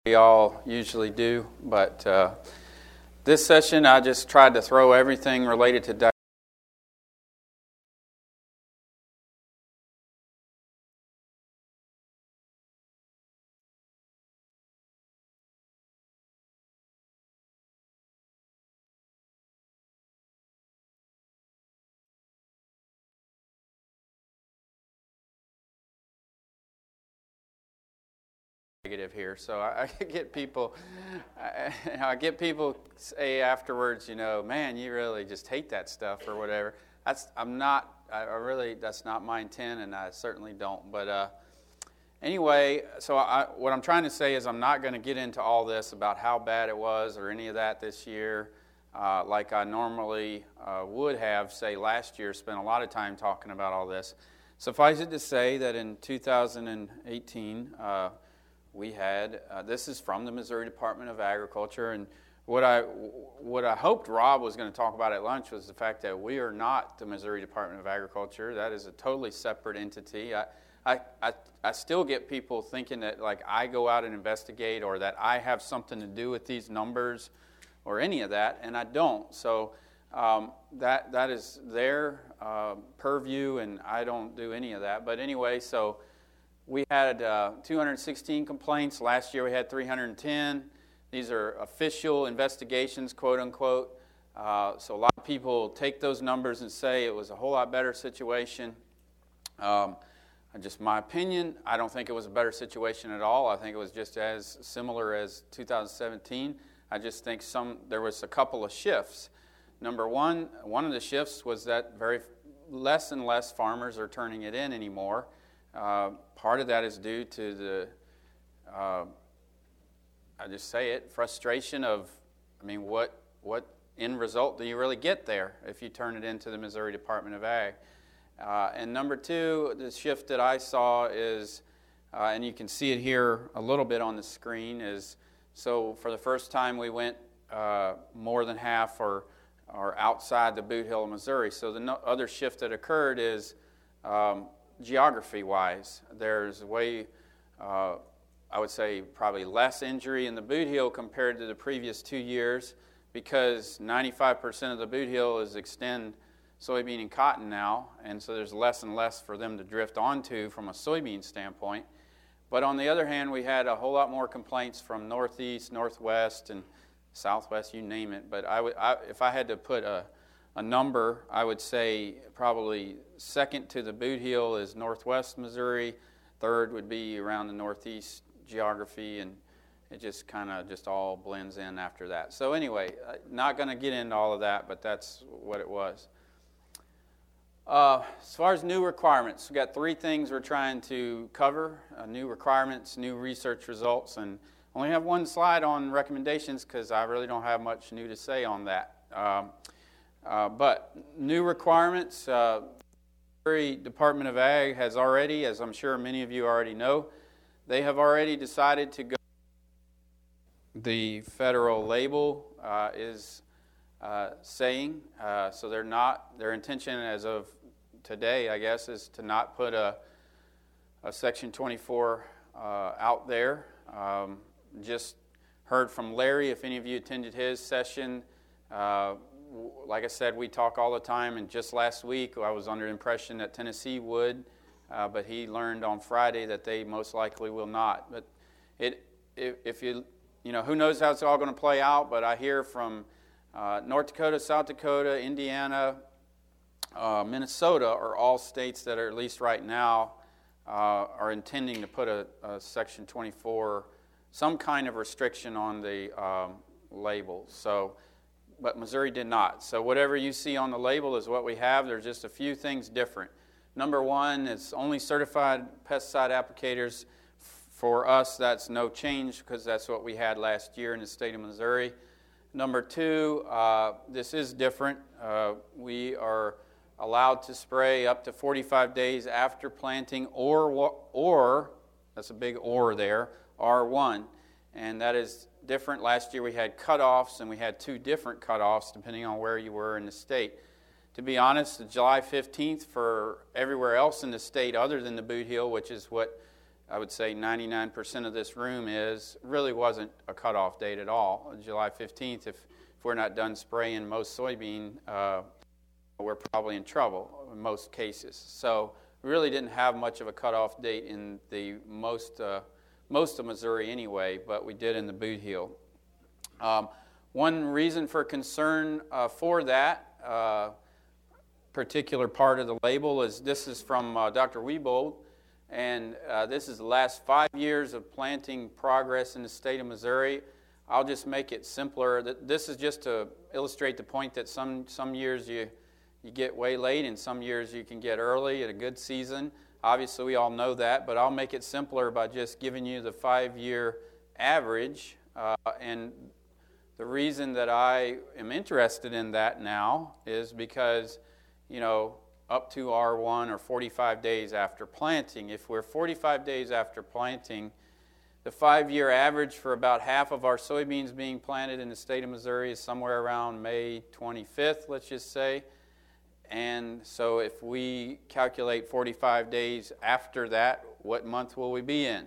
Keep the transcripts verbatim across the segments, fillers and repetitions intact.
We all usually do, but uh, this session I just tried to throw everything related to diabetes. Negative here, so I, I get people, I, I get people say afterwards, you know, man, you really just hate that stuff or whatever. That's I'm not. I, I really that's not my intent, and I certainly don't. But uh, anyway, so I, what I'm trying to say is I'm not going to get into all this about how bad it was or any of that this year, uh, like I normally uh, would have, say, last year. Spent a lot of time talking about all this. Suffice it to say that in two thousand eighteen. Uh, We had, uh, this is from the Missouri Department of Agriculture, and what I what I hoped Rob was going to talk about at lunch was the fact that we are not the Missouri Department of Agriculture. That is a totally separate entity. I, I, I, I still get people thinking that like I go out and investigate or that I have something to do with these numbers or any of that, and I don't. So um, that that is their uh, purview, and I don't do any of that. But anyway, so we had uh, two hundred sixteen complaints. Last year we had three hundred ten. These are official investigations, quote unquote. Uh, so a lot of people take those numbers and say it was a whole lot better situation. Um, just my opinion, I don't think it was a better situation at all. I think it was just as similar as two thousand seventeen. I just think some there was a couple of shifts. Number one, one of the shifts was that very less and less farmers are turning it in anymore. Uh, part of that is due to the, uh, I just say it, frustration of, I mean, what what end result do you really get there if you turn it into the Missouri Department of Ag? Uh, and number two, the shift that I saw is, uh, and you can see it here a little bit on the screen, is so for the first time we went uh, more than half or, or outside the Boot Hill of Missouri. So the no, other shift that occurred is um, geography-wise, there's way, uh, I would say, probably less injury in the Boot Hill compared to the previous two years because ninety-five percent of the Boot Hill is extend soybean and cotton now, and so there's less and less for them to drift onto from a soybean standpoint. But on the other hand, we had a whole lot more complaints from northeast, northwest, and southwest, you name it. But I would, I, if I had to put a A number, I would say probably second to the Boot Hill is northwest Missouri. Third would be around the northeast geography, and it just kind of just all blends in after that. So anyway, not going to get into all of that, but that's what it was. Uh, as far as new requirements, we've got three things we're trying to cover, uh, new requirements, new research results, and only have one slide on recommendations because I really don't have much new to say on that. Um, Uh, but new requirements, uh, Missouri Department of Ag has already, as I'm sure many of you already know, they have already decided to go. The federal label uh, is uh, saying, uh, so they're not, their intention as of today, I guess, is to not put a, a Section twenty-four uh, out there. Um, just heard from Larry, if any of you attended his session, uh, like I said, we talk all the time, and just last week I was under the impression that Tennessee would, uh, but he learned on Friday that they most likely will not. But it, if, if you, you know, who knows how it's all going to play out, but I hear from uh, North Dakota, South Dakota, Indiana, uh, Minnesota are all states that are, at least right now, uh, are intending to put a, a Section twenty-four, some kind of restriction on the um, label. So. But Missouri did not. So whatever you see on the label is what we have. There's just a few things different. Number one, it's only certified pesticide applicators. For us, that's no change because that's what we had last year in the state of Missouri. Number two, uh, this is different. Uh, we are allowed to spray up to forty-five days after planting or, or that's a big or there, R one. And that is different. Last year we had cutoffs, and we had two different cutoffs depending on where you were in the state. To be honest, July fifteenth for everywhere else in the state other than the Boot Hill, which is what I would say ninety-nine percent of this room is, really wasn't a cutoff date at all. July fifteenth, if, if we're not done spraying most soybean, uh, we're probably in trouble in most cases. So we really didn't have much of a cutoff date in the most uh, most of Missouri anyway, but we did in the Boot Heel. Um, one reason for concern uh, for that uh, particular part of the label is this is from uh, Doctor Wiebold, and uh, this is the last five years of planting progress in the state of Missouri. I'll just make it simpler. This is just to illustrate the point that some some years you you get way late, and some years you can get early at a good season. Obviously, we all know that, but I'll make it simpler by just giving you the five-year average. Uh, and the reason that I am interested in that now is because, you know, up to R one or forty-five days after planting, if we're forty-five days after planting, the five-year average for about half of our soybeans being planted in the state of Missouri is somewhere around May twenty-fifth, let's just say. And so if we calculate forty-five days after that, what month will we be in?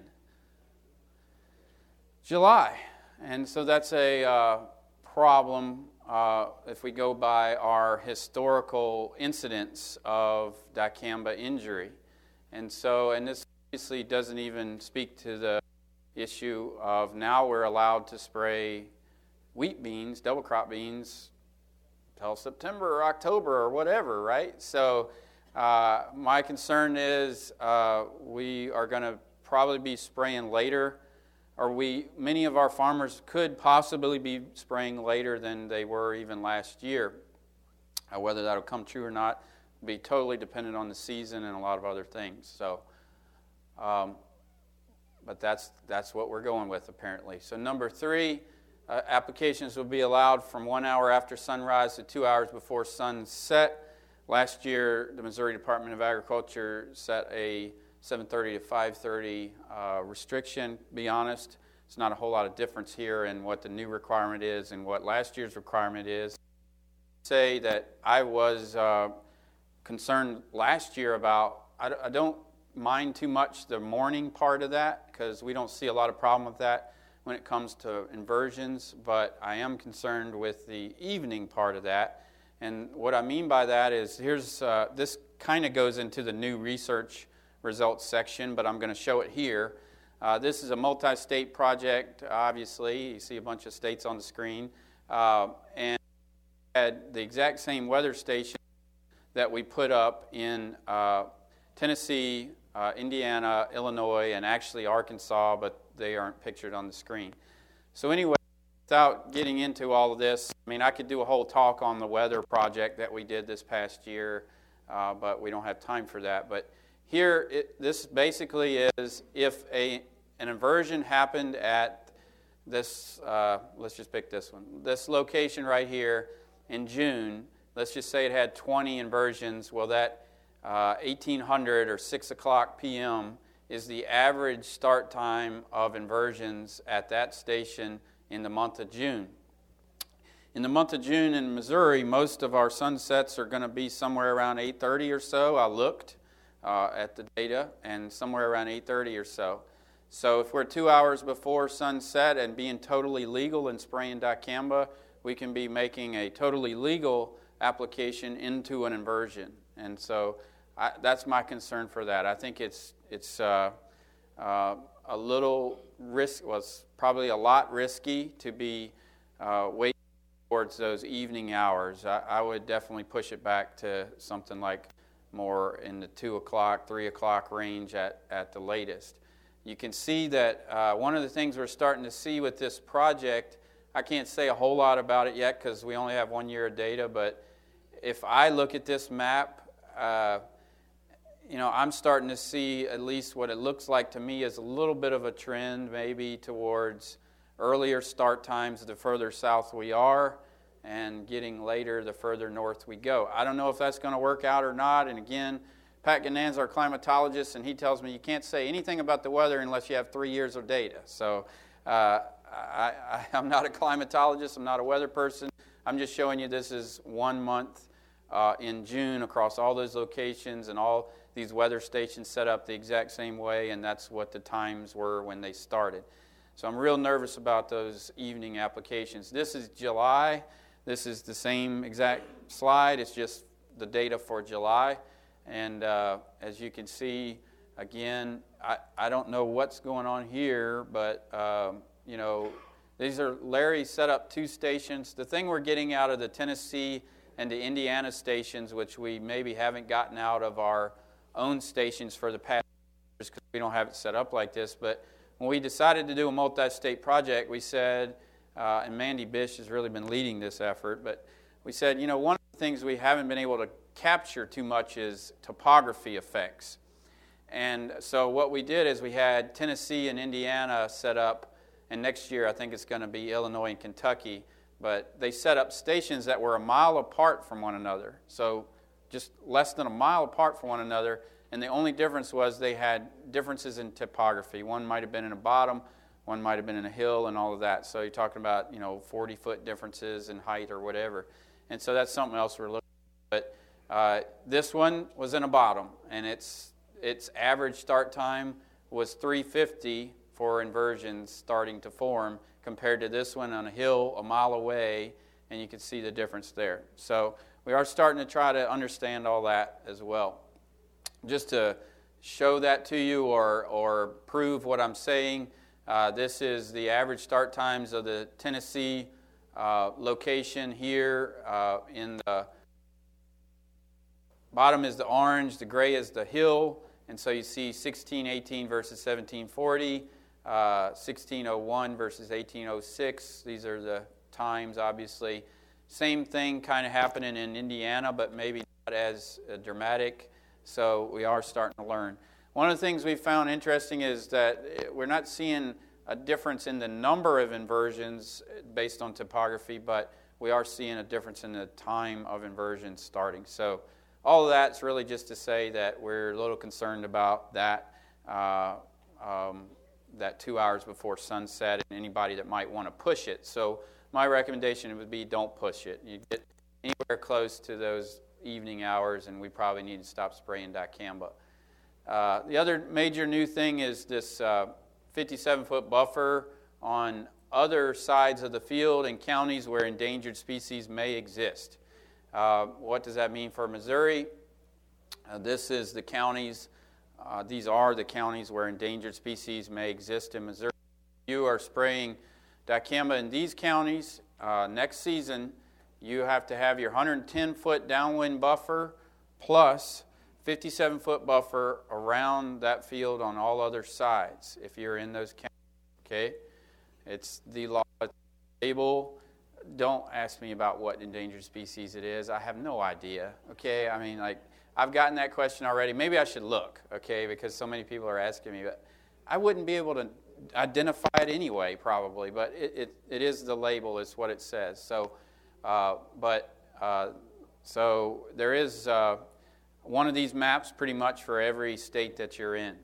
July. And so that's a uh, problem uh, if we go by our historical incidence of dicamba injury. And so, and this obviously doesn't even speak to the issue of now we're allowed to spray wheat beans, double crop beans, till September or October or whatever, right? So uh, my concern is uh, we are going to probably be spraying later, or we many of our farmers could possibly be spraying later than they were even last year. Uh, whether that'll come true or not will be totally dependent on the season and a lot of other things. So, um, but that's that's what we're going with apparently. So number three. Uh, applications will be allowed from one hour after sunrise to two hours before sunset. Last year, the Missouri Department of Agriculture set a seven thirty to five thirty uh, restriction. To be honest, it's not a whole lot of difference here in what the new requirement is and what last year's requirement is. Say that I was uh, concerned last year about, I, I don't mind too much the morning part of that because we don't see a lot of problem with that when it comes to inversions, but I am concerned with the evening part of that. And what I mean by that is, here's uh, this kind of goes into the new research results section, but I'm going to show it here. Uh, this is a multi-state project, obviously. You see a bunch of states on the screen. Uh, and had the exact same weather station that we put up in uh, Tennessee, uh, Indiana, Illinois, and actually Arkansas, but they aren't pictured on the screen. So anyway, without getting into all of this, I mean, I could do a whole talk on the weather project that we did this past year, uh, but we don't have time for that. But here, it, this basically is if a an inversion happened at this, uh, let's just pick this one, this location right here in June, let's just say it had twenty inversions, well that uh, eighteen hundred or six o'clock p m is the average start time of inversions at that station in the month of June. In the month of June in Missouri, most of our sunsets are going to be somewhere around eight thirty or so. I looked uh, at the data, and somewhere around eight thirty or so. So if we're two hours before sunset and being totally legal and spraying dicamba, we can be making a totally legal application into an inversion. And so I, that's my concern for that. I think it's it's uh, uh, a little risk, was probably a lot risky to be uh, waiting towards those evening hours. I, I would definitely push it back to something like more in the two o'clock, three o'clock range at, at the latest. You can see that uh, one of the things we're starting to see with this project, I can't say a whole lot about it yet because we only have one year of data, but if I look at this map, uh, you know, I'm starting to see at least what it looks like to me as a little bit of a trend maybe towards earlier start times the further south we are and getting later the further north we go. I don't know if that's going to work out or not, and again, Pat Ganan's our climatologist, and he tells me you can't say anything about the weather unless you have three years of data. So uh, I, I, I'm not a climatologist, I'm not a weather person. I'm just showing you this is one month uh, in June across all those locations and all these weather stations set up the exact same way, and that's what the times were when they started. So I'm real nervous about those evening applications. This is July. This is the same exact slide. It's just the data for July. And uh, as you can see, again, I, I don't know what's going on here, but, um, you know, these are, Larry set up two stations. The thing we're getting out of the Tennessee and the Indiana stations, which we maybe haven't gotten out of our own stations for the past years because we don't have it set up like this, but when we decided to do a multi-state project, we said, uh, and Mandy Bish has really been leading this effort, but we said, you know, one of the things we haven't been able to capture too much is topography effects. And so what we did is we had Tennessee and Indiana set up, and next year I think it's going to be Illinois and Kentucky, but they set up stations that were a mile apart from one another, so just less than a mile apart from one another, and the only difference was they had differences in topography. One might have been in a bottom, one might have been in a hill and all of that, so you're talking about, you know, forty-foot differences in height or whatever, and so that's something else we're looking at. But uh, this one was in a bottom, and its its average start time was three fifty for inversions starting to form compared to this one on a hill a mile away, and you can see the difference there. So we are starting to try to understand all that as well. Just to show that to you or, or prove what I'm saying, uh, this is the average start times of the Tennessee uh, location here uh, in the bottom is the orange, the gray is the hill, and so you see sixteen eighteen versus seventeen forty, uh, sixteen oh one versus eighteen oh six. These are the times, obviously. Same thing kind of happening in Indiana, but maybe not as uh, dramatic, so we are starting to learn. One of the things we found interesting is that we're not seeing a difference in the number of inversions based on topography, but we are seeing a difference in the time of inversions starting. So all of that's really just to say that we're a little concerned about that, uh, um, that two hours before sunset and anybody that might want to push it. So my recommendation would be don't push it. You get anywhere close to those evening hours, and we probably need to stop spraying dicamba. Uh, the other major new thing is this uh, fifty-seven foot buffer on other sides of the field in counties where endangered species may exist. Uh, what does that mean for Missouri? Uh, this is the counties, uh, these are the counties where endangered species may exist in Missouri. If you are spraying dicamba in these counties uh, next season, you have to have your one hundred ten foot downwind buffer plus fifty-seven foot buffer around that field on all other sides if you're in those counties, okay? It's the law. Table. Don't ask me about what endangered species it is. I have no idea, okay? I mean, like, I've gotten that question already. Maybe I should look, okay, because so many people are asking me, but I wouldn't be able to identify it anyway, probably, but it, it, it is the label, is what it says. So, uh, but, uh, so there is uh, one of these maps pretty much for every state that you're in.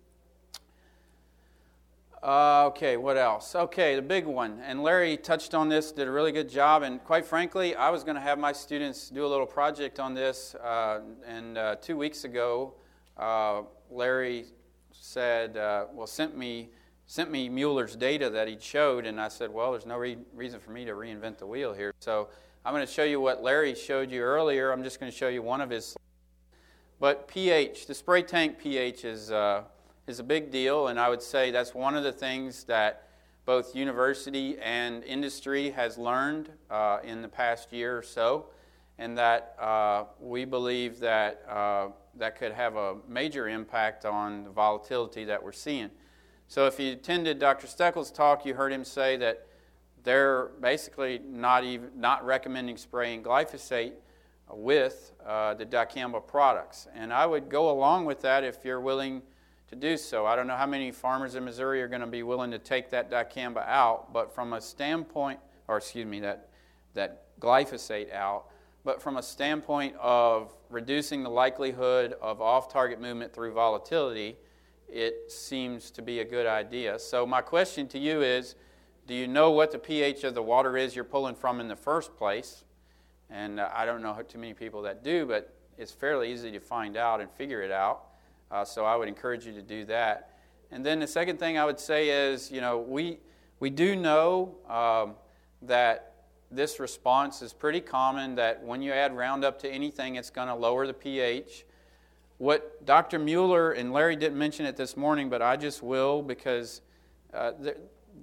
Uh, okay, what else? Okay, the big one, and Larry touched on this, did a really good job, and quite frankly, I was going to have my students do a little project on this, uh, and uh, two weeks ago, uh, Larry said, uh, well, sent me sent me Mueller's data that he showed, and I said, well, there's no re- reason for me to reinvent the wheel here, so I'm going to show you what Larry showed you earlier. I'm just going to show you one of his slides. But pH, the spray tank pH is... Uh, is a big deal, and I would say that's one of the things that both university and industry has learned uh, in the past year or so, and that uh, we believe that uh, that could have a major impact on the volatility that we're seeing. So if you attended Doctor Steckel's talk, you heard him say that they're basically not even not recommending spraying glyphosate with uh, the dicamba products, and I would go along with that if you're willing to do so. I don't know how many farmers in Missouri are going to be willing to take that dicamba out, but from a standpoint, or excuse me, that that glyphosate out, but from a standpoint of reducing the likelihood of off-target movement through volatility, it seems to be a good idea. So my question to you is, do you know what the pH of the water is you're pulling from in the first place? And uh, I don't know too many people that do, but it's fairly easy to find out and figure it out. Uh, so I would encourage you to do that. And then the second thing I would say is, you know, we we do know um, that this response is pretty common, that when you add Roundup to anything, it's going to lower the pH. What Doctor Mueller, and Larry didn't mention it this morning, but I just will, because uh, there,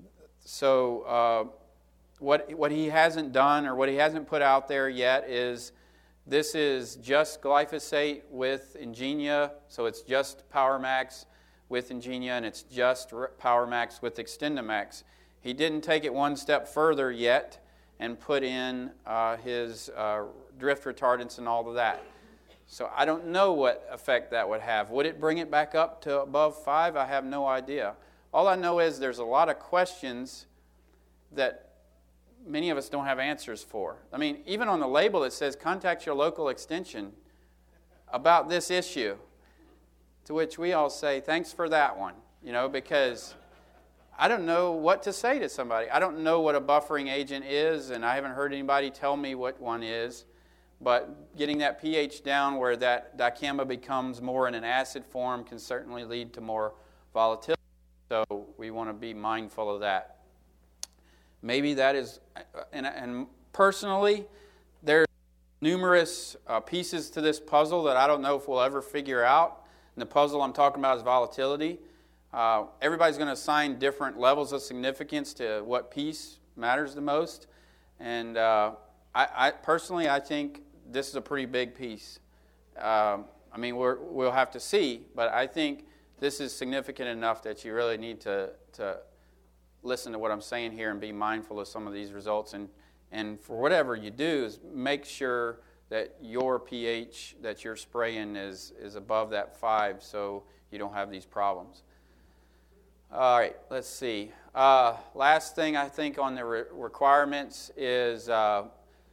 so uh, what what he hasn't done, or what he hasn't put out there yet, is this is just glyphosate with Ingenia, so it's just PowerMax with Ingenia, and it's just PowerMax with XtendiMax. He didn't take it one step further yet and put in uh, his uh, drift retardants and all of that. So I don't know what effect that would have. Would it bring it back up to above five? I have no idea. All I know is there's a lot of questions that many of us don't have answers for. I mean, even on the label it says, contact your local extension about this issue. To which we all say, thanks for that one, you know, because I don't know what to say to somebody. I don't know what a buffering agent is, and I haven't heard anybody tell me what one is. But getting that pH down where that dicamba becomes more in an acid form can certainly lead to more volatility. So we want to be mindful of that. Maybe that is, and, and personally, there's numerous uh, pieces to this puzzle that I don't know if we'll ever figure out. And the puzzle I'm talking about is volatility. Uh, everybody's going to assign different levels of significance to what piece matters the most. And uh, I, I personally, I think this is a pretty big piece. Um, I mean, we're, we'll have to see, but I think this is significant enough that you really need to, to listen to what I'm saying here and be mindful of some of these results. And, and for whatever you do, is make sure that your pH that you're spraying is, is above that five, so you don't have these problems. All right, let's see. Uh, last thing I think on the re- requirements is uh,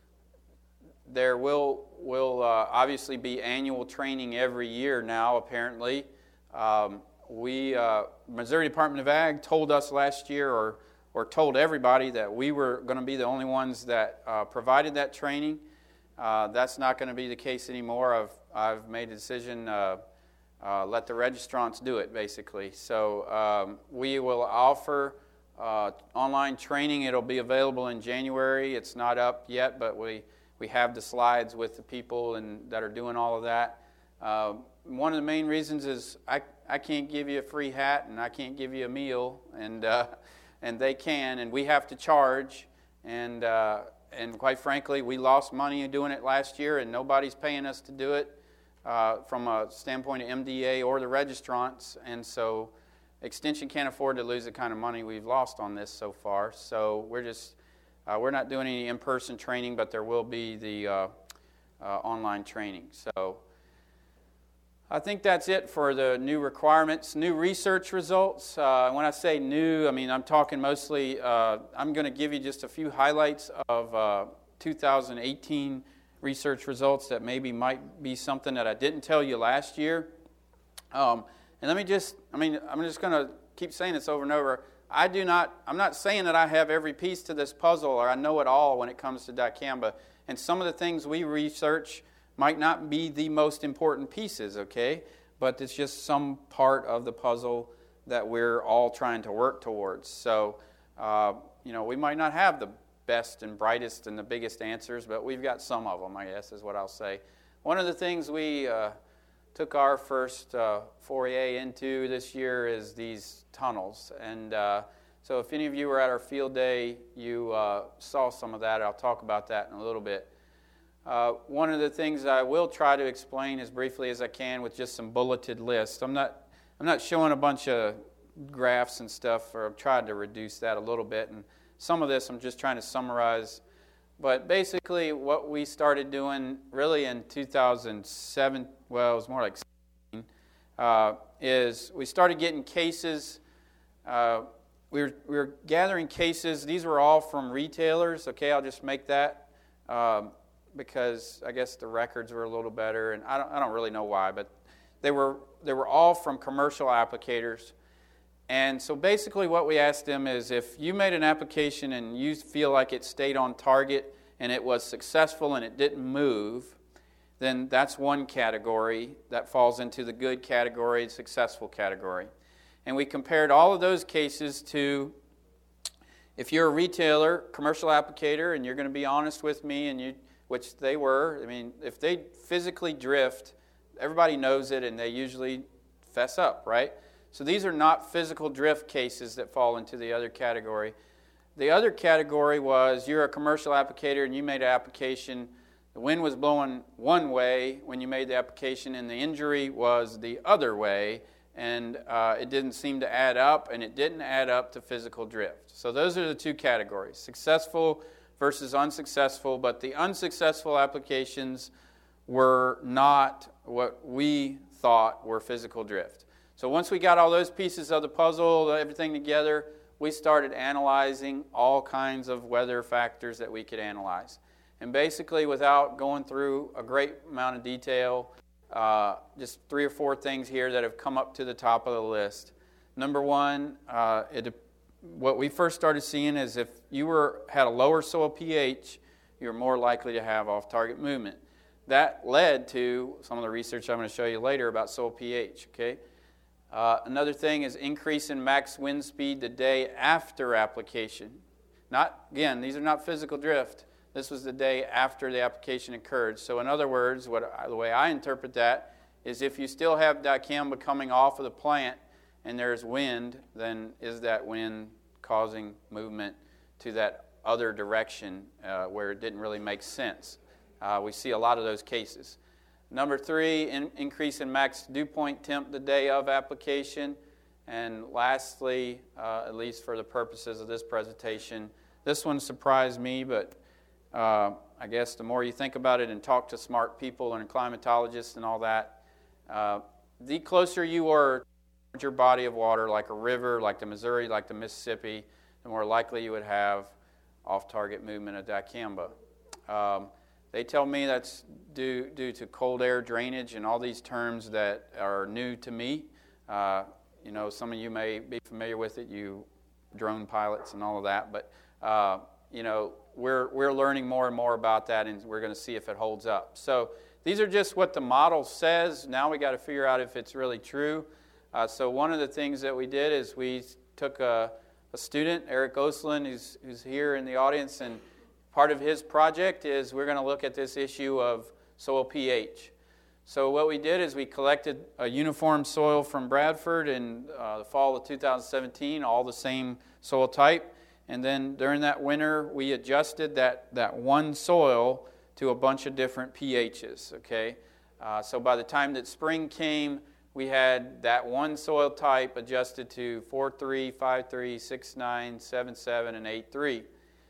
there will will uh, obviously be annual training every year now, apparently. Um, we, uh, Missouri Department of Ag told us last year, or, or told everybody, that we were going to be the only ones that uh, provided that training. Uh, that's not going to be the case anymore. I've, I've made a decision, uh, uh, let the registrants do it, basically. So um, we will offer uh, online training. It'll be available in January. It's not up yet, but we We have the slides with the people and that are doing all of that. Uh, one of the main reasons is I, I can't give you a free hat, and I can't give you a meal, and uh, and they can, and we have to charge. And uh, and quite frankly, we lost money in doing it last year, and nobody's paying us to do it uh, from a standpoint of M D A or the registrants. And so Extension can't afford to lose the kind of money we've lost on this so far. So we're just Uh, we're not doing any in-person training, but there will be the uh, uh, online training. So I think that's it for the new requirements. New research results. Uh, when I say new, I mean I'm talking mostly, uh, I'm going to give you just a few highlights of uh, two thousand eighteen research results that maybe might be something that I didn't tell you last year. Um, and let me just, I mean, I'm just going to keep saying this over and over. I do not, I'm not saying that I have every piece to this puzzle or I know it all when it comes to dicamba. And some of the things we research might not be the most important pieces, okay? But it's just some part of the puzzle that we're all trying to work towards. So, uh, you know, we might not have the best and brightest and the biggest answers, but we've got some of them, I guess, is what I'll say. One of the things we uh, took our first uh, foray into this year is these tunnels. And uh, so if any of you were at our field day, you uh, saw some of that. I'll talk about that in a little bit. Uh, one of the things I will try to explain as briefly as I can with just some bulleted lists. I'm not, I'm not showing a bunch of graphs and stuff, or I've tried to reduce that a little bit. And some of this I'm just trying to summarize. But basically what we started doing really in two thousand seven, well, it was more like seventeen, uh, is we started getting cases. Uh, we, were, we were gathering cases. These were all from retailers. Okay, I'll just make that um, because I guess the records were a little better, and I don't, I don't really know why, but they were they were all from commercial applicators. And so basically what we asked them is, if you made an application and you feel like it stayed on target and it was successful and it didn't move, then that's one category that falls into the good category, the successful category. And we compared all of those cases to, if you're a retailer, commercial applicator, and you're going to be honest with me, and you, which they were, I mean, if they physically drift, everybody knows it, and they usually fess up, right? So these are not physical drift cases that fall into the other category. The other category was you're a commercial applicator and you made an application. The wind was blowing one way when you made the application, and the injury was the other way, and uh, it didn't seem to add up, and it didn't add up to physical drift. So those are the two categories, successful versus unsuccessful, but the unsuccessful applications were not what we thought were physical drift. So once we got all those pieces of the puzzle, everything together, we started analyzing all kinds of weather factors that we could analyze. And basically, without going through a great amount of detail, uh, just three or four things here that have come up to the top of the list. Number one, uh, it, what we first started seeing is if you were had a lower soil pH, you're more likely to have off-target movement. That led to some of the research I'm going to show you later about soil pH, okay? Uh, another thing is increase in max wind speed the day after application. Not, again, these are not physical drift. This was the day after the application occurred. So in other words, what the way I interpret that is if you still have dicamba coming off of the plant and there's wind, then is that wind causing movement to that other direction uh, where it didn't really make sense? Uh, we see a lot of those cases. Number three, in, increase in max dew point temp the day of application. And lastly, uh, at least for the purposes of this presentation, this one surprised me, but uh, I guess the more you think about it and talk to smart people and climatologists and all that, uh, the closer you are to your body of water, like a river, like the Missouri, like the Mississippi, the more likely you would have off-target movement of dicamba. Um, They tell me that's due, due to cold air drainage and all these terms that are new to me. Uh, you know, some of you may be familiar with it, you drone pilots and all of that. But, uh, you know, we're, we're learning more and more about that, and we're going to see if it holds up. So these are just what the model says. Now we got to figure out if it's really true. Uh, so one of the things that we did is we took a, a student, Eric Oslin, who's, who's here in the audience, and part of his project is we're going to look at this issue of soil pH. So what we did is we collected a uniform soil from Bradford in uh, the fall of two thousand seventeen, all the same soil type. And then during that winter, we adjusted that, that one soil to a bunch of different pHs, okay? Uh, so by the time that spring came, we had that one soil type adjusted to four three, five three, six nine, seven seven, and eight three.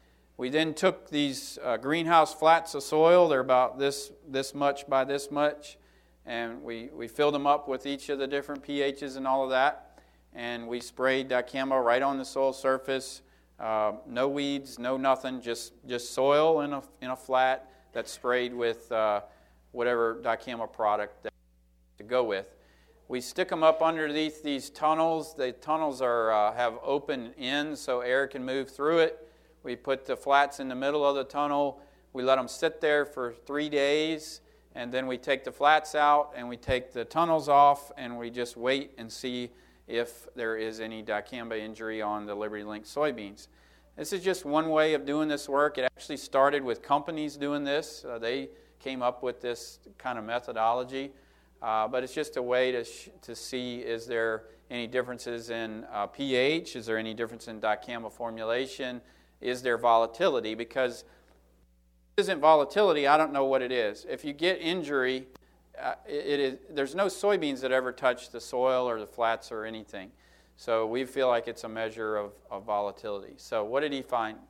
We then took these uh, greenhouse flats of soil, they're about this this much by this much, and we, we filled them up with each of the different pHs and all of that, and we sprayed dicamba right on the soil surface, uh, no weeds, no nothing, just, just soil in a, in a flat that's sprayed with uh, whatever dicamba product that to go with. We stick them up underneath these tunnels. The tunnels are uh, have open ends so air can move through it. We put the flats in the middle of the tunnel. We let them sit there for three days, and then we take the flats out and we take the tunnels off, and we just wait and see if there is any dicamba injury on the Liberty Link soybeans. This is just one way of doing this work. It actually started with companies doing this. Uh, they came up with this kind of methodology, uh, but it's just a way to sh- to see is there any differences in uh, pH, is there any difference in dicamba formulation, is there volatility? Because if it isn't volatility, I don't know what it is. If you get injury, uh, it, it is, there's no soybeans that ever touch the soil or the flats or anything. So we feel like it's a measure of, of volatility. So what did he find?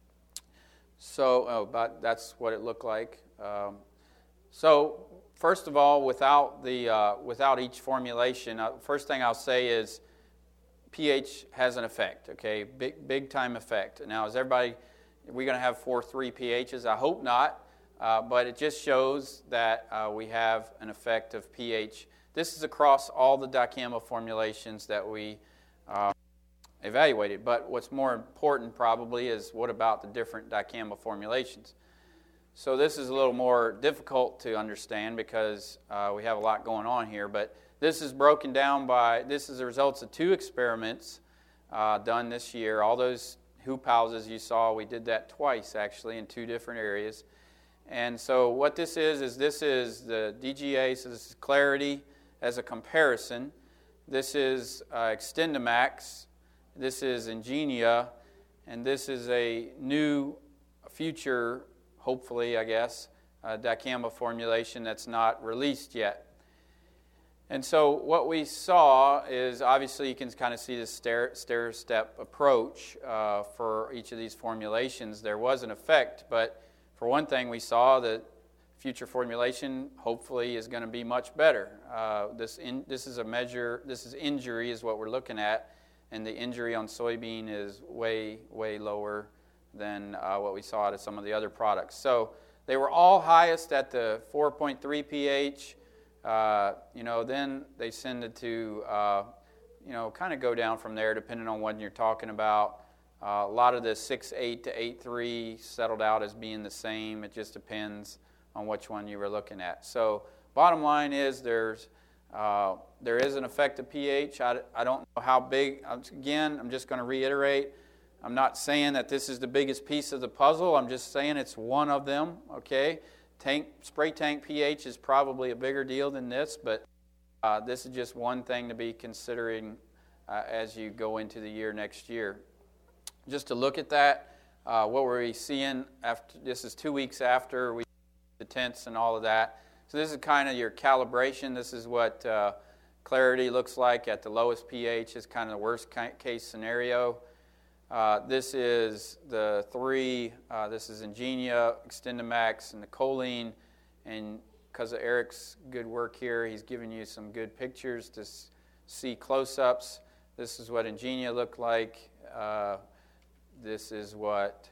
So oh, but that's what it looked like. Um, so first of all, without the uh, without each formulation, uh, first thing I'll say is pH has an effect, okay? Big, big time effect. Now, is everybody, are we going to have four three pHs? I hope not, uh, but it just shows that uh, we have an effect of pH. This is across all the dicamba formulations that we uh, evaluated, but what's more important probably is what about the different dicamba formulations? So this is a little more difficult to understand because uh, we have a lot going on here. But this is broken down by, this is the results of two experiments uh, done this year. All those hoop houses you saw, we did that twice actually in two different areas. And so what this is, is this is the D G A, so this is Clarity as a comparison. This is uh, Extendamax. This is Ingenia. And this is a new future, hopefully, I guess, uh, dicamba formulation that's not released yet. And so what we saw is, obviously you can kind of see this stair, stair step approach uh, for each of these formulations. There was an effect, but for one thing we saw that future formulation hopefully is going to be much better. Uh, this, in, this is a measure, this is injury is what we're looking at, and the injury on soybean is way, way lower than uh, what we saw out of some of the other products. So they were all highest at the four point three pH. Uh, you know, then they tended to, uh, you know, kind of go down from there depending on what you're talking about. Uh, a lot of the six point eight to eight point three settled out as being the same. It just depends on which one you were looking at. So bottom line is there's uh, there is an effect of pH. I, I don't know how big. Again, I'm just going to reiterate. I'm not saying that this is the biggest piece of the puzzle. I'm just saying it's one of them, okay? Tank, spray tank pH is probably a bigger deal than this, but uh, this is just one thing to be considering uh, as you go into the year next year. Just to look at that, uh, what were we seeing after? This is two weeks after we the tents and all of that. So this is kind of your calibration. This is what uh, Clarity looks like at the lowest pH. It's kind of the worst case scenario. Uh, this is the three, uh, this is Ingenia, Extendamax, and the choline. And because of Eric's good work here, he's given you some good pictures to s- see close-ups. This is what Ingenia looked like. Uh, this is what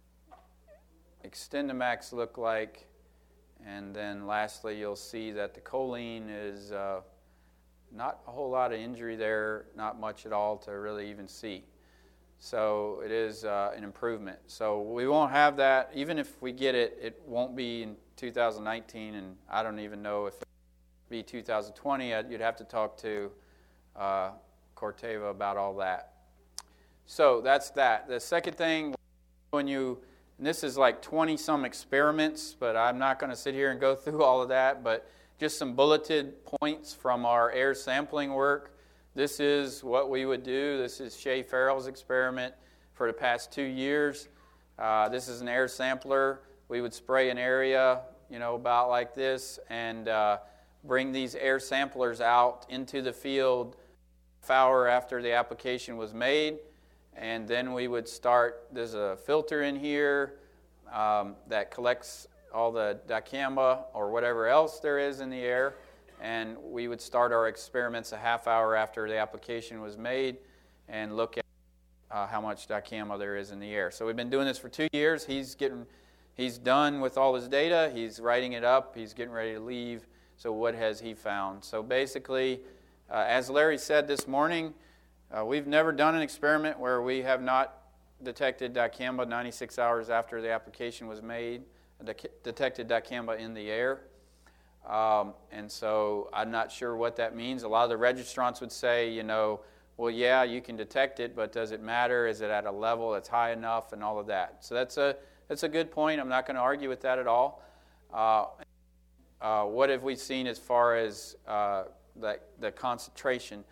Extendamax looked like. And then lastly, you'll see that the choline is uh, not a whole lot of injury there, not much at all to really even see. So it is uh, an improvement. So we won't have that. Even if we get it, it won't be in two thousand nineteen, and I don't even know if it will be two thousand twenty. You'd have to talk to uh, Corteva about all that. So that's that. The second thing, when you, and this is like twenty-some experiments, but I'm not going to sit here and go through all of that, but just some bulleted points from our air sampling work. This is what we would do. This is Shay Farrell's experiment for the past two years. Uh, this is an air sampler. We would spray an area, you know, about like this, and uh, bring these air samplers out into the field half hour after the application was made, and then we would start. There's a filter in here um, that collects all the dicamba or whatever else there is in the air. And we would start our experiments a half hour after the application was made and look at uh, how much dicamba there is in the air. So we've been doing this for two years. He's getting, he's done with all his data. He's writing it up. He's getting ready to leave. So what has he found? So basically, uh, as Larry said this morning, uh, we've never done an experiment where we have not detected dicamba ninety-six hours after the application was made, detected dicamba in the air. Um, and so I'm not sure what that means. A lot of the registrants would say, you know, well, yeah, you can detect it, but does it matter? Is it at a level that's high enough and all of that? So that's a that's a good point. I'm not going to argue with that at all. Uh, uh, what have we seen as far as uh, the, the concentration?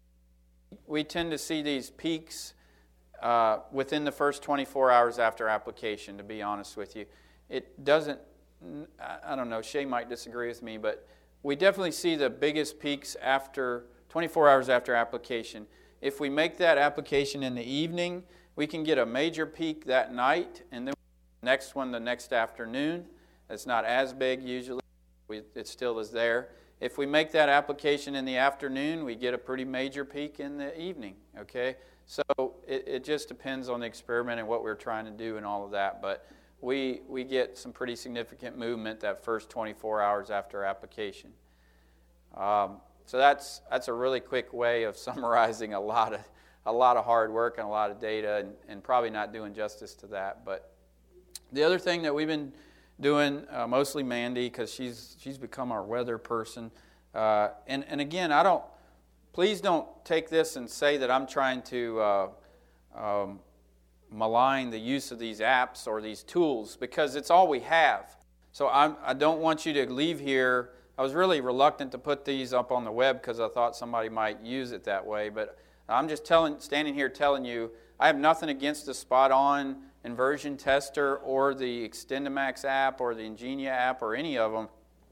We tend to see these peaks uh, within the first twenty-four hours after application, to be honest with you. It doesn't I don't know, Shay might disagree with me, but we definitely see the biggest peaks after twenty-four hours after application. If we make that application in the evening, we can get a major peak that night, and then the next one the next afternoon. It's not as big usually. We, it still is there. If we make that application in the afternoon, we get a pretty major peak in the evening, okay? So it, it just depends on the experiment and what we're trying to do and all of that, but We we get some pretty significant movement that first twenty-four hours after application. Um, so that's that's a really quick way of summarizing a lot of a lot of hard work and a lot of data, and, and probably not doing justice to that. But the other thing that we've been doing, uh, mostly Mandy, because she's she's become our weather person. Uh, and, and again, I don't, please don't take this and say that I'm trying to uh, um, malign the use of these apps or these tools, because it's all we have. So I'm, I don't want you to leave here. I was really reluctant to put these up on the web because I thought somebody might use it that way, but I'm just telling, standing here telling you, I have nothing against the Spot On inversion tester or the Extendamax app or the Ingenia app or any of them,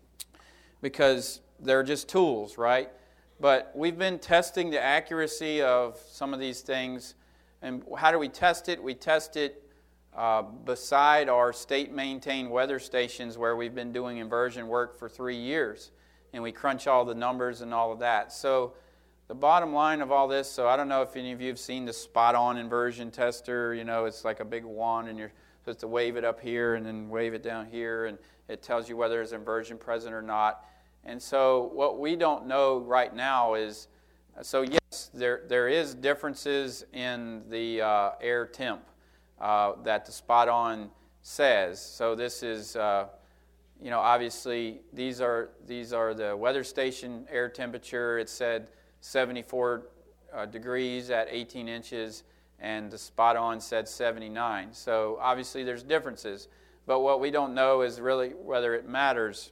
because they're just tools, right? But we've been testing the accuracy of some of these things. And how do we test it? We test it uh, beside our state-maintained weather stations where we've been doing inversion work for three years. And we crunch all the numbers and all of that. So the bottom line of all this, so I don't know if any of you have seen the Spot On inversion tester. You know, it's like a big wand, and you're supposed to wave it up here and then wave it down here, and it tells you whether there's inversion present or not. And so what we don't know right now is, so yes, there there is differences in the uh, air temp uh, that the Spot On says. So this is, uh, you know, obviously these are these are the weather station air temperature. It said seventy-four uh, degrees at eighteen inches, and the Spot On said seventy-nine. So obviously there's differences, but what we don't know is really whether it matters.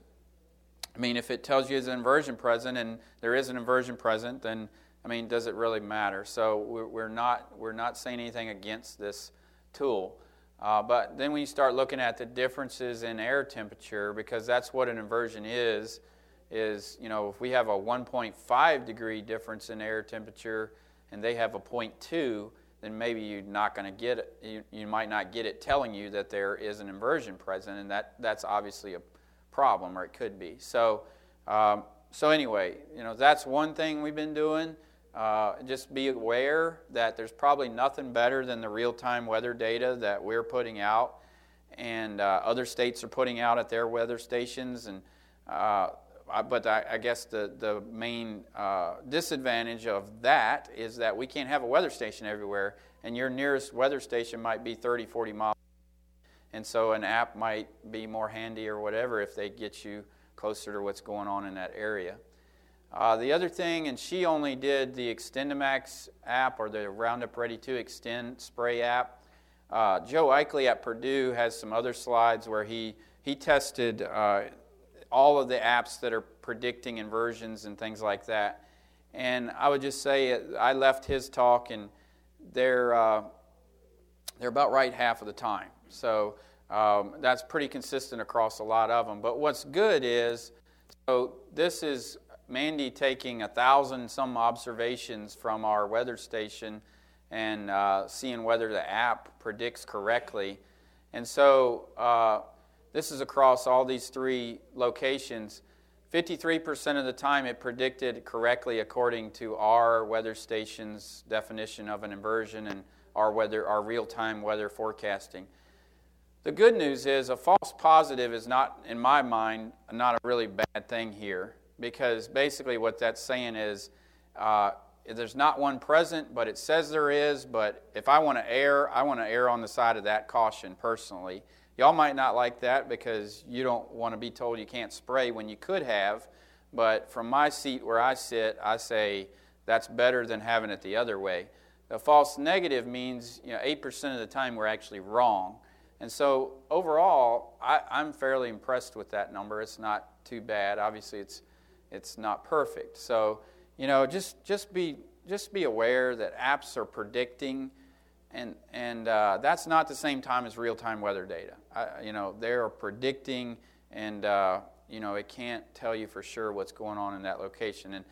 I mean, if it tells you it's an inversion present and there is an inversion present, then, I mean, does it really matter? So we're, we're not we're not saying anything against this tool. Uh, but then when you start looking at the differences in air temperature, because that's what an inversion is, is, you know, if we have a one point five degree difference in air temperature and they have a zero point two, then maybe you're not going to get it. You, you might not get it telling you that there is an inversion present, and that, that's obviously a problem, or it could be. So, um, so anyway, you know, that's one thing we've been doing. Uh, just be aware that there's probably nothing better than the real-time weather data that we're putting out, and uh, other states are putting out at their weather stations. And uh, but I, I guess the the main uh, disadvantage of that is that we can't have a weather station everywhere, and your nearest weather station might be thirty, forty miles. And so an app might be more handy or whatever if they get you closer to what's going on in that area. Uh, the other thing, and she only did the Extendamax app or the Roundup Ready to Extend spray app. Uh, Joe Eichley at Purdue has some other slides where he, he tested uh, all of the apps that are predicting inversions and things like that. And I would just say, I left his talk, and they're, uh, they're about right half of the time. So um, that's pretty consistent across a lot of them. But what's good is, so this is Mandy taking a thousand some observations from our weather station and uh, seeing whether the app predicts correctly. And so uh, this is across all these three locations. fifty-three percent of the time it predicted correctly according to our weather station's definition of an inversion and our weather, our real-time weather forecasting. The good news is a false positive is not, in my mind, not a really bad thing here, because basically what that's saying is uh, there's not one present, but it says there is. But if I want to err, I want to err on the side of that caution personally. Y'all might not like that because you don't want to be told you can't spray when you could have. But from my seat where I sit, I say that's better than having it the other way. The false negative means, you know, eight percent of the time we're actually wrong. And so overall, I, I'm fairly impressed with that number. It's not too bad. Obviously, it's it's not perfect. So, you know, just just be just be aware that apps are predicting, and and uh, that's not the same time as real-time weather data. I, you know, they are predicting, and uh, you know, it can't tell you for sure what's going on in that location. And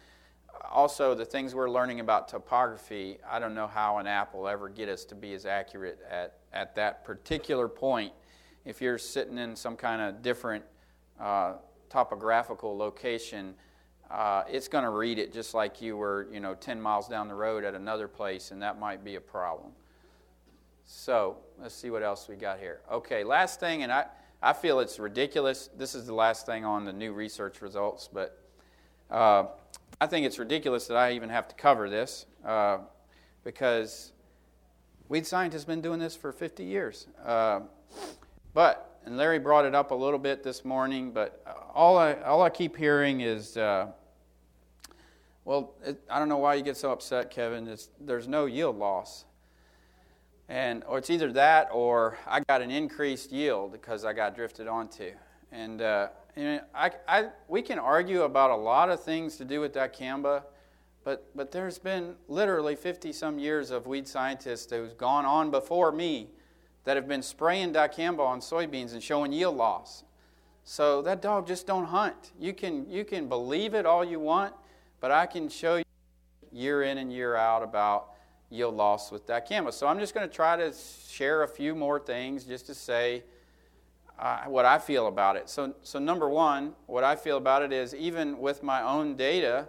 also, the things we're learning about topography, I don't know how an app will ever get us to be as accurate at, at that particular point. If you're sitting in some kind of different uh, topographical location, uh, it's going to read it just like you were, you know, ten miles down the road at another place, and that might be a problem. So let's see what else we got here. Okay, last thing, and I, I feel it's ridiculous. This is the last thing on the new research results, but uh, I think it's ridiculous that I even have to cover this uh, because weed scientists have been doing this for fifty years. Uh, but and Larry brought it up a little bit this morning, but all I all I keep hearing is, uh, well, it, I don't know why you get so upset, Kevin. It's, there's no yield loss. And or it's either that or I got an increased yield because I got drifted onto. And, uh, and I, I, we can argue about a lot of things to do with dicamba, but, but there's been literally fifty-some years of weed scientists who've gone on before me that have been spraying dicamba on soybeans and showing yield loss. So that dog just don't hunt. You can, you can believe it all you want, but I can show you year in and year out about yield loss with dicamba. So I'm just going to try to share a few more things just to say uh, what I feel about it. So, so number one, what I feel about it is even with my own data,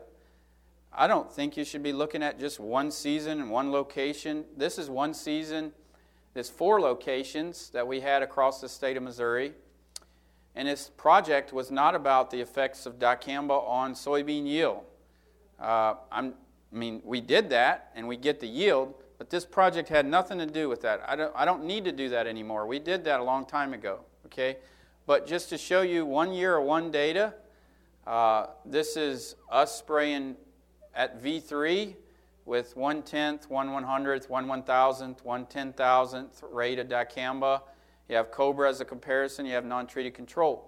I don't think you should be looking at just one season and one location. This is one season. There's four locations that we had across the state of Missouri. And this project was not about the effects of dicamba on soybean yield. Uh, I'm I mean, we did that, and we get the yield, but this project had nothing to do with that. I don't, I don't need to do that anymore. We did that a long time ago, okay? But just to show you one year of one data, uh, this is us spraying at V three with one-tenth, one one-hundredth, one one-thousandth, one ten-thousandth rate of dicamba. You have Cobra as a comparison. You have non-treated control.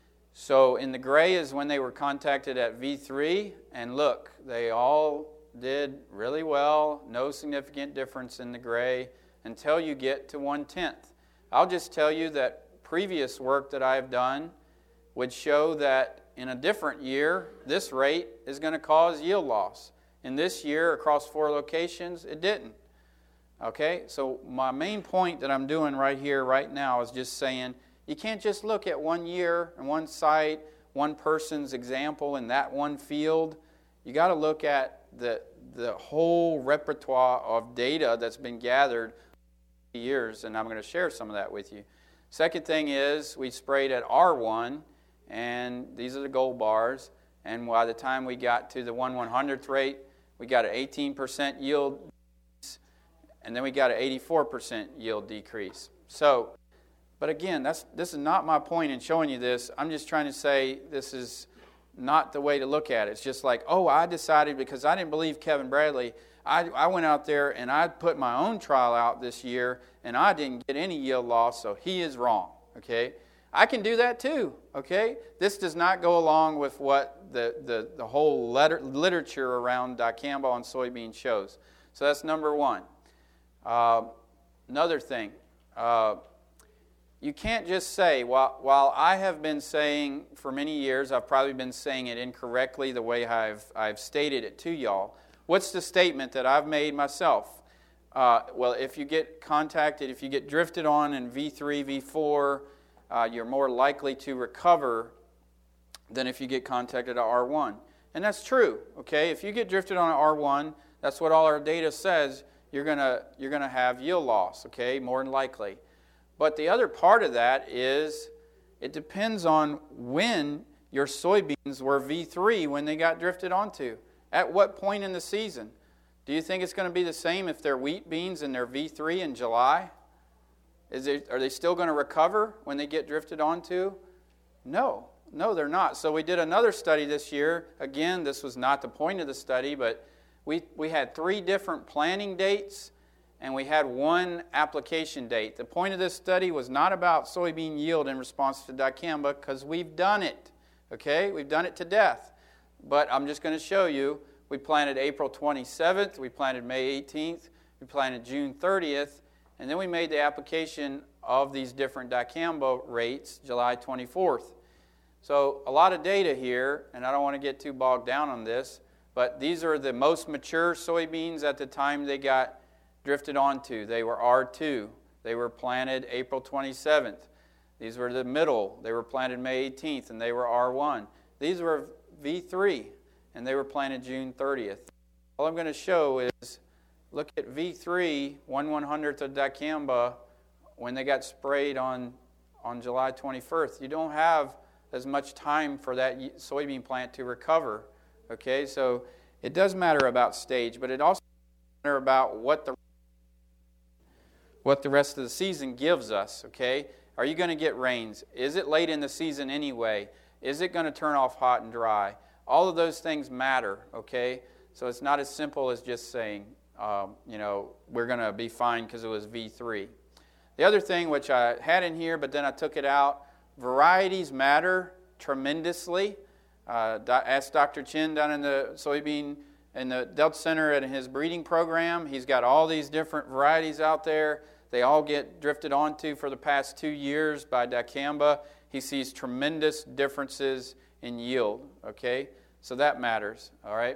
So in the gray is when they were contacted at V three, and look, they all did really well, no significant difference in the gray until you get to one-tenth. I'll just tell you that previous work that I've done would show that in a different year, this rate is going to cause yield loss. In this year, across four locations, it didn't. Okay, so my main point that I'm doing right here, right now, is just saying you can't just look at one year and one site, one person's example in that one field. You got to look at the the whole repertoire of data that's been gathered over years, and I'm going to share some of that with you. Second thing is we sprayed at R one, and these are the gold bars, and by the time we got to the one one-hundredth rate, we got an eighteen percent yield, and then we got an eighty-four percent yield decrease. So, but again, that's this is not my point in showing you this. I'm just trying to say this is not the way to look at it. It's just like, oh, I decided because I didn't believe Kevin Bradley, I, I went out there and I put my own trial out this year and I didn't get any yield loss, so he is wrong, okay? I can do that too, okay? This does not go along with what the, the, the whole letter, literature around dicamba on soybean shows. So that's number one. Uh, another thing, uh, you can't just say, while, while I have been saying for many years, I've probably been saying it incorrectly the way I've, I've stated it to y'all. What's the statement that I've made myself? Uh, well, if you get contacted, if you get drifted on in V three, V four, uh, you're more likely to recover than if you get contacted at R one. And that's true, okay? If you get drifted on at R one, that's what all our data says, you're gonna, you're gonna have yield loss, okay, more than likely. But the other part of that is it depends on when your soybeans were V three when they got drifted onto. At what point in the season? Do you think it's going to be the same if they're wheat beans and they're V three in July? Is it, are they still going to recover when they get drifted onto? No. No, they're not. So we did another study this year. Again, this was not the point of the study, but we, we had three different planting dates and we had one application date. The point of this study was not about soybean yield in response to dicamba because we've done it. Okay? We've done it to death. But I'm just going to show you. We planted April twenty-seventh, we planted May eighteenth, we planted June thirtieth, and then we made the application of these different dicamba rates July twenty-fourth. So a lot of data here, and I don't want to get too bogged down on this, but these are the most mature soybeans at the time they got drifted onto. They were R two. They were planted April twenty-seventh. These were the middle. They were planted May eighteenth, and they were R one. These were V three, and they were planted June thirtieth. All I'm going to show is, look at V three, one one-hundredth of dicamba, when they got sprayed on, on July twenty-first. You don't have as much time for that soybean plant to recover. Okay, so it does matter about stage, but it also matters about what the what the rest of the season gives us, okay? Are you going to get rains? Is it late in the season anyway? Is it going to turn off hot and dry? All of those things matter, okay? So it's not as simple as just saying, um, you know, we're going to be fine because it was V three. The other thing, which I had in here, but then I took it out, varieties matter tremendously. Uh, ask Doctor Chin down in the soybean, in the Delta Center at his breeding program. He's got all these different varieties out there. They all get drifted onto for the past two years by dicamba. He sees tremendous differences in yield, okay? So that matters, all right?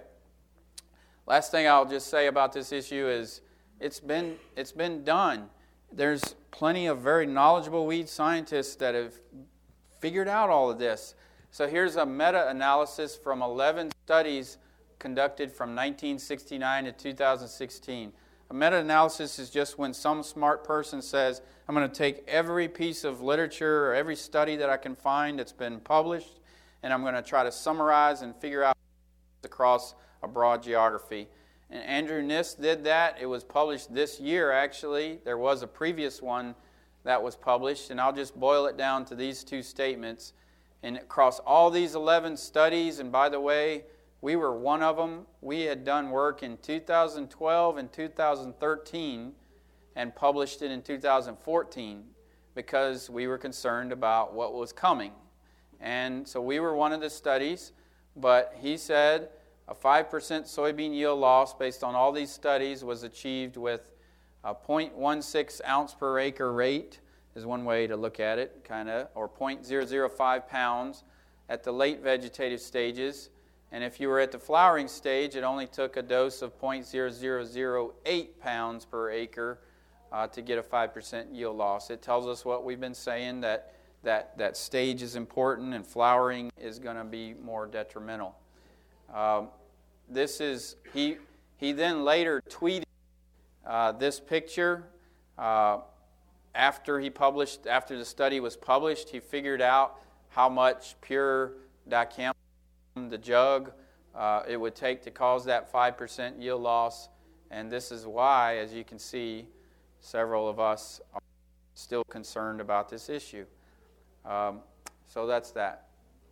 Last thing I'll just say about this issue is it's been, it's been done. There's plenty of very knowledgeable weed scientists that have figured out all of this. So here's a meta-analysis from eleven studies conducted from nineteen sixty-nine to two thousand sixteen. A meta-analysis is just when some smart person says, I'm going to take every piece of literature or every study that I can find that's been published, and I'm going to try to summarize and figure out across a broad geography. And Andrew Nist did that. It was published this year, actually. There was a previous one that was published, and I'll just boil it down to these two statements. And across all these eleven studies, and by the way, we were one of them. We had done work in two thousand twelve and two thousand thirteen and published it in two thousand fourteen because we were concerned about what was coming. And so we were one of the studies, but he said a five percent soybean yield loss based on all these studies was achieved with a zero point one six ounce per acre rate is one way to look at it, kind of, or zero point zero zero five pounds at the late vegetative stages. And if you were at the flowering stage, it only took a dose of zero point zero zero zero eight pounds per acre uh, to get a five percent yield loss. It tells us what we've been saying, that that, that stage is important and flowering is going to be more detrimental. Um, this is, he, he then later tweeted uh, this picture. Uh, after he published, after the study was published, he figured out how much pure dicamba the jug uh, it would take to cause that five percent yield loss. And this is why, as you can see, several of us are still concerned about this issue. Um, so that's that.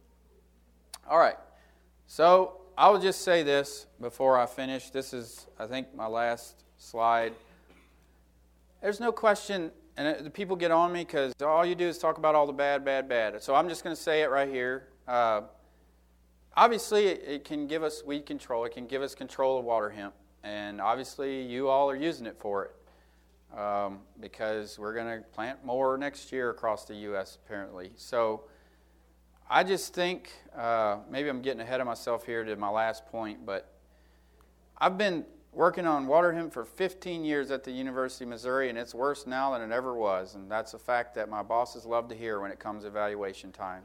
All right. So I'll just say this before I finish. This is, I think, my last slide. There's no question, and the people get on me because all you do is talk about all the bad, bad, bad. So I'm just going to say it right here. Uh, Obviously, it can give us weed control. It can give us control of water hemp. And obviously, you all are using it for it um, because we're going to plant more next year across the U S apparently. So I just think, uh, maybe I'm getting ahead of myself here to my last point, but I've been working on water hemp for fifteen years at the University of Missouri, and it's worse now than it ever was. And that's a fact that my bosses love to hear when it comes evaluation time.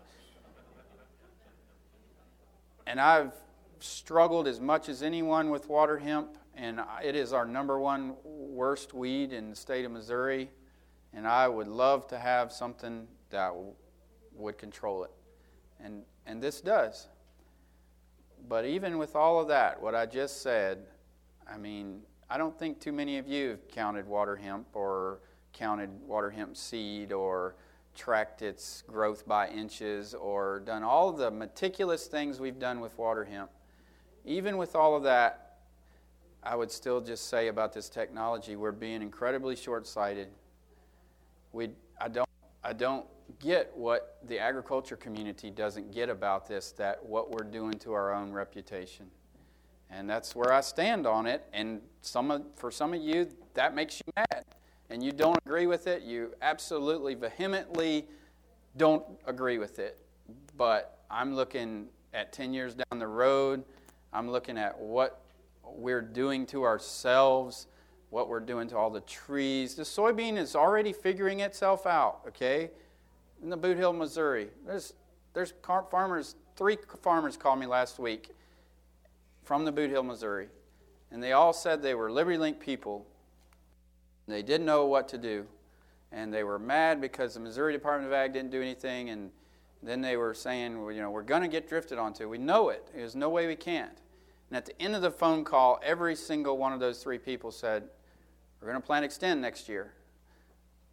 And I've struggled as much as anyone with water hemp, and it is our number one worst weed in the state of Missouri, and I would love to have something that w- would control it. And, and this does. But even with all of that, what I just said, I mean, I don't think too many of you have counted water hemp or counted water hemp seed or tracked its growth by inches or done all the meticulous things we've done with water hemp. Even with all of that, I would still just say about this technology, we're being incredibly short-sighted. We, I don't, I don't get what the agriculture community doesn't get about this, that what we're doing to our own reputation. And that's where I stand on it. And some of, for some of you, that makes you mad. And you don't agree with it, you absolutely vehemently don't agree with it. But I'm looking at ten years down the road. I'm looking at what we're doing to ourselves, what we're doing to all the trees. The soybean is already figuring itself out, okay? In the Boot Hill, Missouri. There's, there's farmers, three farmers called me last week from the Boot Hill, Missouri. And they all said they were LibertyLink people. They didn't know what to do, and they were mad because the Missouri Department of Ag didn't do anything, and then they were saying, well, you know, we're going to get drifted onto. We know it. There's no way we can't. And at the end of the phone call, every single one of those three people said, we're going to plant Xtend next year.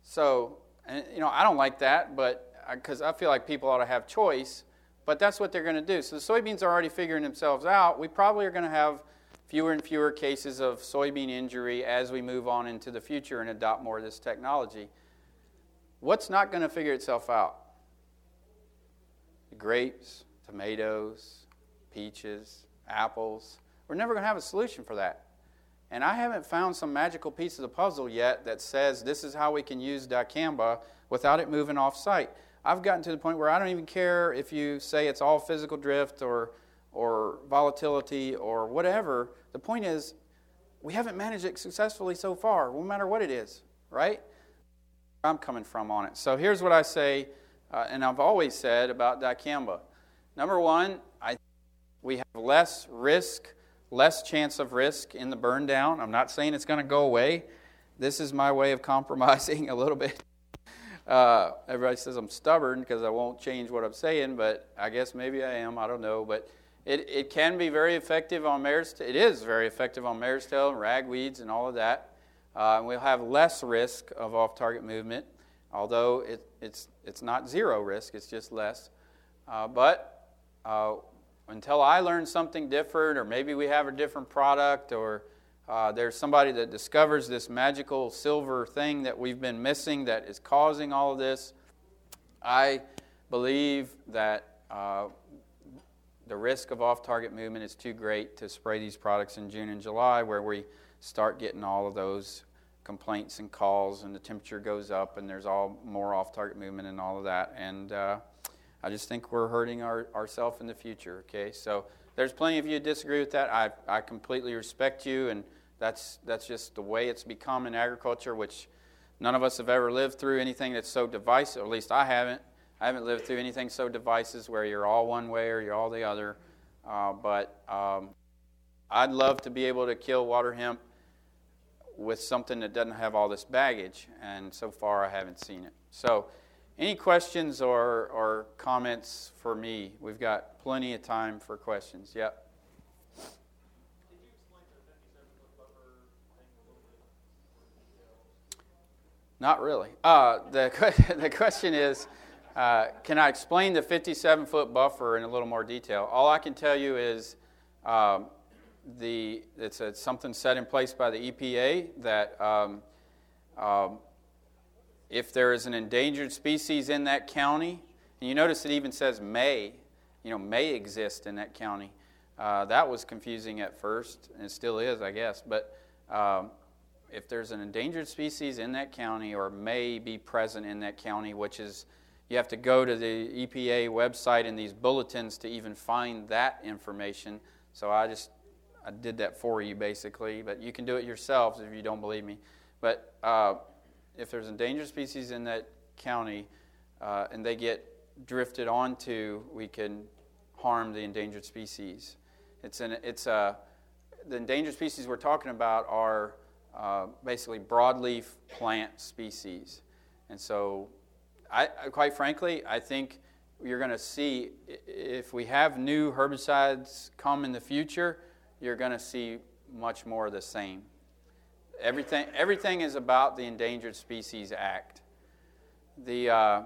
So, and, you know, I don't like that, but because I feel like people ought to have choice, but that's what they're going to do. So the soybeans are already figuring themselves out. We probably are going to have fewer and fewer cases of soybean injury as we move on into the future and adopt more of this technology. What's not going to figure itself out? Grapes, tomatoes, peaches, apples. We're never going to have a solution for that. And I haven't found some magical piece of the puzzle yet that says this is how we can use dicamba without it moving off site. I've gotten to the point where I don't even care if you say it's all physical drift or or volatility or whatever. The point is, we haven't managed it successfully so far, no matter what it is, right? I'm coming from on it. So here's what I say, uh, and I've always said about dicamba. Number one, I we have less risk, less chance of risk in the burn down. I'm not saying it's going to go away. This is my way of compromising a little bit. Uh, everybody says I'm stubborn because I won't change what I'm saying, but I guess maybe I am. I don't know. But it, it can be very effective on mare's tail. It is very effective on mare's tail and ragweeds and all of that. Uh, and we'll have less risk of off-target movement, although it, it's it's not zero risk. It's just less. Uh, but uh, until I learn something different, or maybe we have a different product, or uh, there's somebody that discovers this magical silver thing that we've been missing that is causing all of this, I believe that uh, the risk of off-target movement is too great to spray these products in June and July, where we start getting all of those complaints and calls, and the temperature goes up, and there's all more off-target movement and all of that. And uh, I just think we're hurting our, ourselves in the future, okay? So there's plenty of you who disagree with that. I, I completely respect you, and that's, that's just the way it's become in agriculture, which none of us have ever lived through anything that's so divisive, or at least I haven't. I haven't lived through anything so divisive where you're all one way or you're all the other. Uh, but um, I'd love to be able to kill water hemp with something that doesn't have all this baggage, and so far I haven't seen it. So any questions or, or comments for me? We've got plenty of time for questions. Yep. Did you explain the fifty-seven foot buffer thing a little bit more in detail? Not really. Uh, the, the question is, uh, can I explain the fifty-seven foot buffer in a little more detail? All I can tell you is um, the it's a, something set in place by the E P A that um, um, if there is an endangered species in that county, and you notice it even says may, you know, may exist in that county. Uh, that was confusing at first, and it still is, I guess. But um, if there's an endangered species in that county or may be present in that county, which is, you have to go to the E P A website and these bulletins to even find that information. So I just, I did that for you basically, but you can do it yourselves if you don't believe me. But uh, if there's endangered species in that county uh, and they get drifted onto, we can harm the endangered species. It's an, it's a, the endangered species we're talking about are uh, basically broadleaf plant species. And so, I, quite frankly, I think you're going to see, if we have new herbicides come in the future, you're going to see much more of the same. Everything, everything is about the Endangered Species Act. The uh,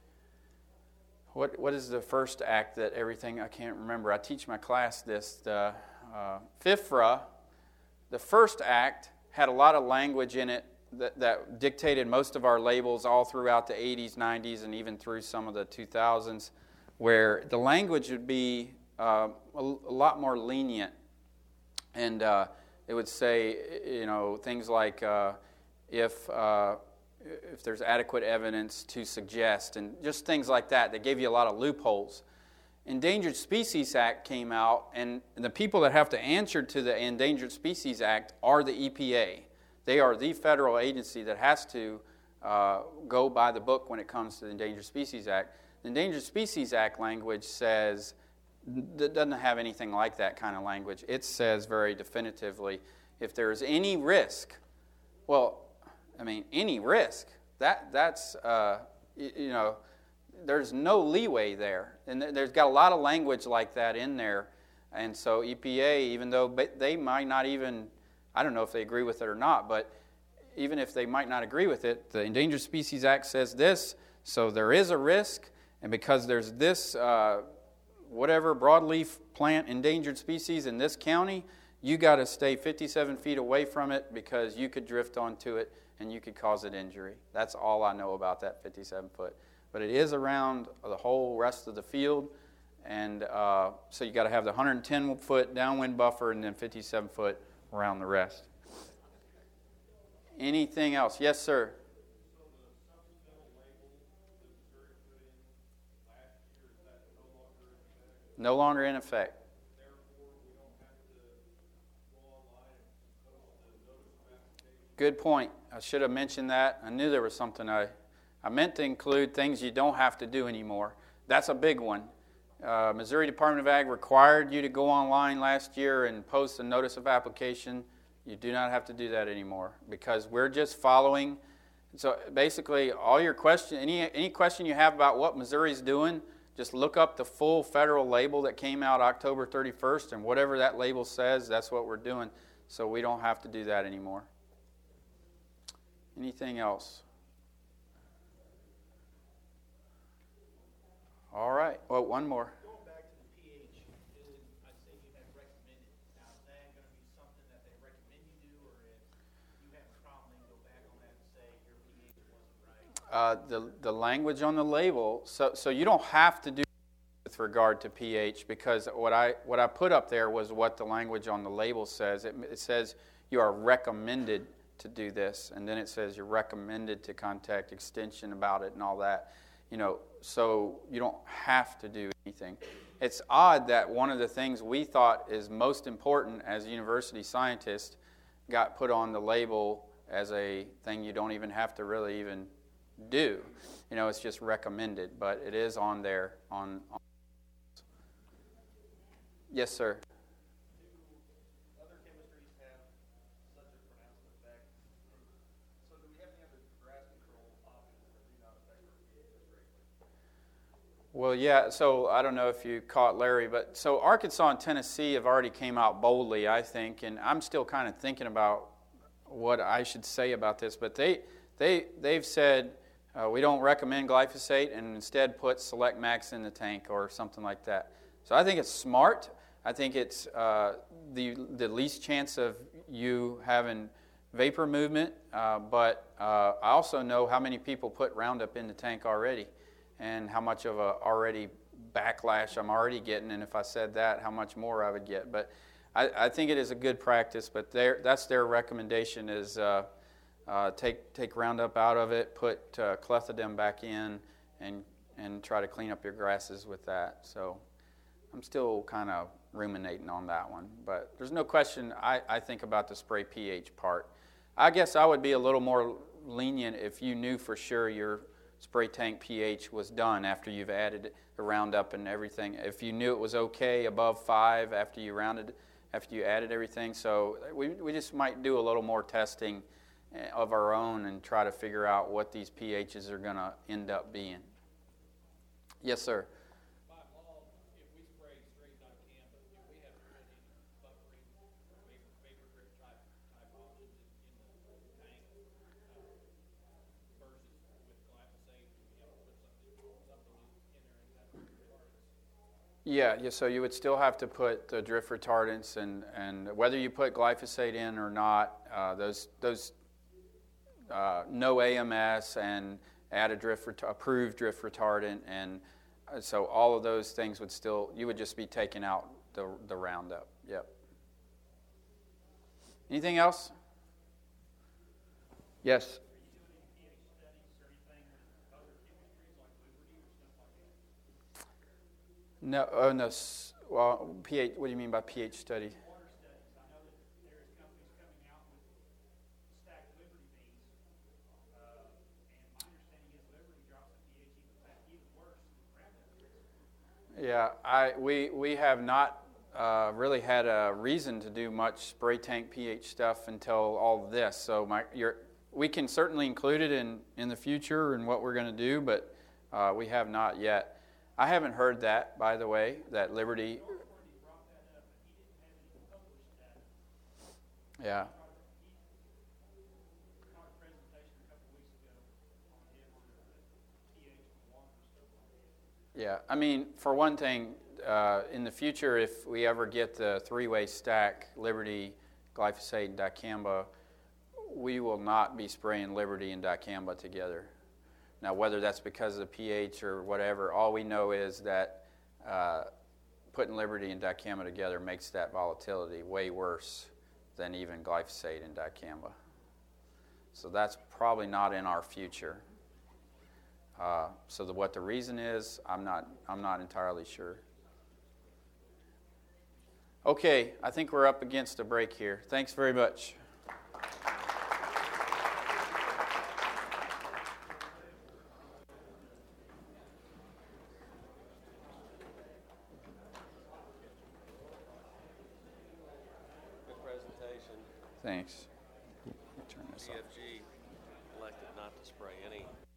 what what is the first act that everything, I can't remember. I teach my class this. The uh, FIFRA, the first act had a lot of language in it that, that dictated most of our labels all throughout the eighties, nineties, and even through some of the two thousands, where the language would be uh, a, a lot more lenient. And uh, it would say, you know, things like uh, if uh, if there's adequate evidence to suggest, and just things like that. They gave you a lot of loopholes. Endangered Species Act came out, and the people that have to answer to the Endangered Species Act are the E P A. They are the federal agency that has to uh, go by the book when it comes to the Endangered Species Act. The Endangered Species Act language says, that doesn't have anything like that kind of language. It says very definitively, if there's any risk, well, I mean, any risk, that that's, uh, you, you know, there's no leeway there. And there's got a lot of language like that in there. And so E P A, even though they might not even, I don't know if they agree with it or not, but even if they might not agree with it, the Endangered Species Act says this, so there is a risk, and because there's this uh, whatever broadleaf plant endangered species in this county, you got to stay fifty-seven feet away from it because you could drift onto it and you could cause it injury. That's all I know about that fifty-seven foot. But it is around the whole rest of the field, and uh, so you got to have the one hundred ten foot downwind buffer and then fifty-seven foot around the rest. Anything else? Yes, sir. So the supplemental label that Missouri put in last year, is that no longer in effect? No longer in effect. Therefore, we don't have to go online and post the notice of application. Good point. I should have mentioned that. I knew there was something I, I meant to include things you don't have to do anymore. That's a big one. Uh, Missouri Department of Ag required you to go online last year and post a notice of application. You do not have to do that anymore because we're just following. So basically, all your question, any any question you have about what Missouri's doing, just look up the full federal label that came out October thirty-first, and whatever that label says, that's what we're doing. So we don't have to do that anymore. Anything else? All right. Well, one more. Going back to the pH, is, I say you had recommended. Now, is that going to be something that they recommend you do, or if you have a problem, they can go back on that and say your pH wasn't right? Uh, the the language on the label. So so you don't have to do with regard to pH because what I what I put up there was what the language on the label says. It, it says you are recommended to do this, and then it says you're recommended to contact Extension about it and all that. You know, so you don't have to do anything. It's odd that one of the things we thought is most important as university scientists got put on the label as a thing you don't even have to really even do. You know, it's just recommended, but it is on there. On, on. Yes, sir. Do other chemistries have such a pronounced effect? So do we have any other grass control options that do not affect our pH greatly? Well, yeah, so I don't know if you caught Larry, but so Arkansas and Tennessee have already came out boldly, I think, and I'm still kind of thinking about what I should say about this, but they, they, they've said uh, we don't recommend glyphosate and instead put Select Max in the tank or something like that. So I think it's smart. I think it's uh, the, the least chance of you having vapor movement, uh, but uh, I also know how many people put Roundup in the tank already and how much of a already backlash I'm already getting, and if I said that, how much more I would get. But I, I think it is a good practice, but that's their recommendation is uh, uh, take take Roundup out of it, put uh, clethodim back in, and, and try to clean up your grasses with that. So I'm still kind of ruminating on that one, but there's no question I, I think about the spray pH part. I guess I would be a little more lenient if you knew for sure your spray tank pH was done after you've added the Roundup and everything. If you knew it was okay above five after you rounded, after you added everything. So we we just might do a little more testing of our own and try to figure out what these pHs are going to end up being. Yes, sir. By law, if we spray straight out of can, but if we have to put in buffering vapor, vapor grip type type options in, in the tank uh, versus with glyphosate, we have to put something something in there and have retardants. Yeah, yeah, so you would still have to put the drift retardants, and, and whether you put glyphosate in or not, uh, those those uh, no A M S and add a drift ret- approved drift retardant, and uh, so all of those things would still, you would just be taking out the the Roundup. Yep. Anything else? Yes. No, oh no. Well, pH. What do you mean by pH study? Water studies. I know that there's companies coming out with stacked Liberty beans, uh, and my understanding is Liberty drops the pH even, even worse than Roundup. Yeah, I we we have not uh, really had a reason to do much spray tank pH stuff until all of this. So my your we can certainly include it in in the future and what we're going to do, but uh, we have not yet. I haven't heard that, by the way, that Liberty. Yeah. Yeah, I mean, for one thing, uh, in the future, if we ever get the three-way stack, Liberty, glyphosate, and dicamba, we will not be spraying Liberty and dicamba together. Now, whether that's because of the pH or whatever, all we know is that uh, putting Liberty and dicamba together makes that volatility way worse than even glyphosate and dicamba. So that's probably not in our future. Uh, so the, what the reason is, I'm not, I'm not entirely sure. Okay, I think we're up against a break here. Thanks very much. Good presentation. Thanks. Turn this C off. F G elected not to spray any